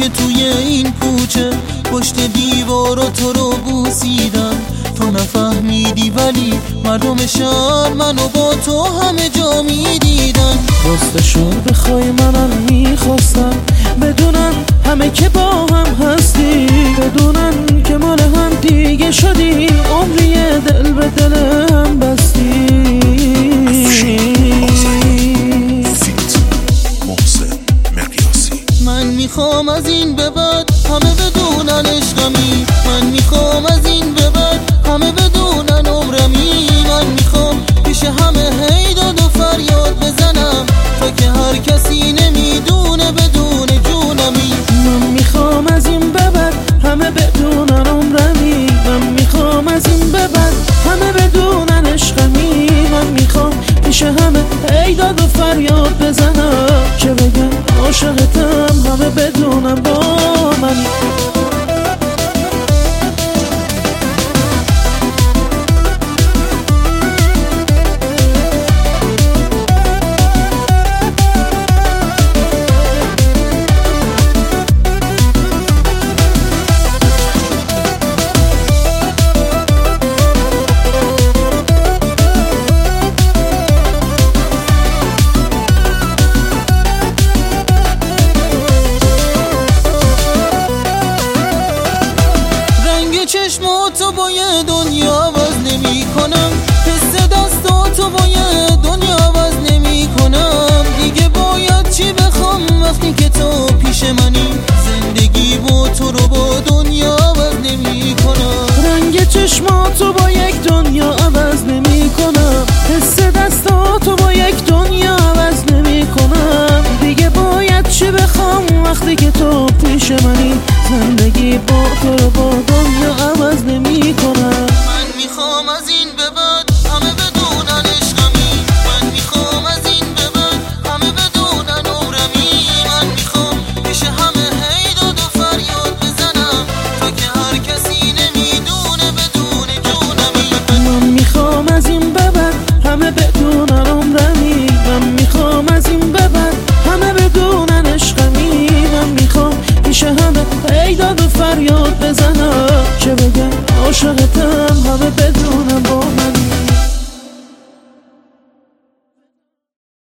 که توی این کوچه پشت دیوار و تو رو بوسیدن، تو نفهمیدی ولی مردم شهر منو با تو همه جا میدیدن. راستشو بخوای منم میخواستم بدونن همه که با هم هستی، بدونن که مال هم دیگه شدی، عمری دل به دل هم بستی. من میخوام از این به